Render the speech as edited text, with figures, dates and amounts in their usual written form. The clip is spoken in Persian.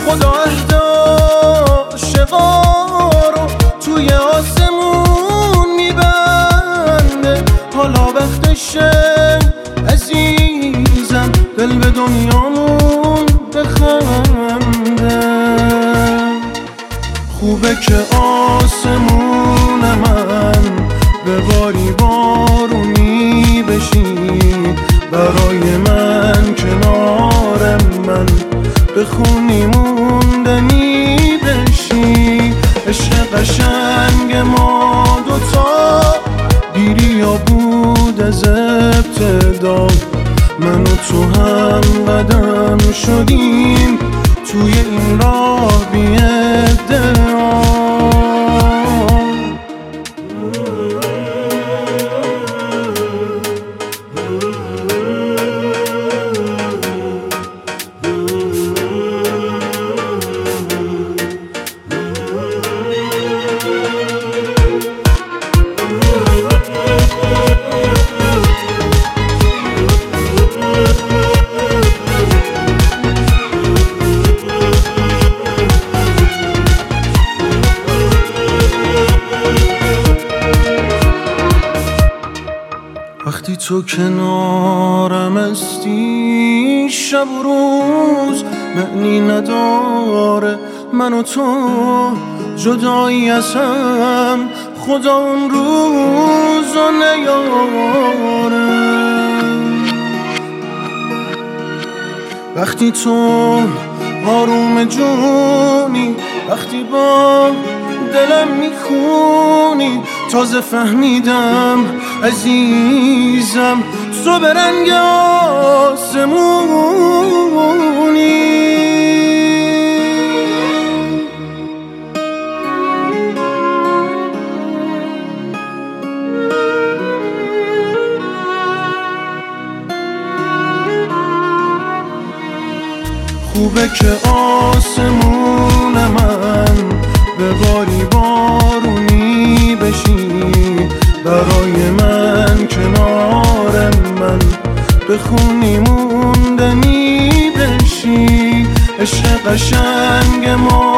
خدا عاشقا رو توی آسمون میبنده. حالا وقتشه عزیزم دل به دنیامون بخنده. خوبه که آسمون من به باری بارونی بشی، برای من کنار من بخونی موندنی بشی. عشق قشنگ ما دوتا بیریا بود از ابتدا، من و تو هم قدم شدیم توی این راه بی ادعا. وقتی تو کنارم هستی شب و روز معنی نداره، من و تو جدایی از هم خدا اون روزو نیاره. وقتی تو آروم جونی، وقتی با دلم میخونی، تازه فهمیدم عزیزم تو به رنگ آسمونی. خوبه که آسمون من به باری بارونی بشی، برای من کنار من بخونی موندنی بشی. عشق قشنگ ما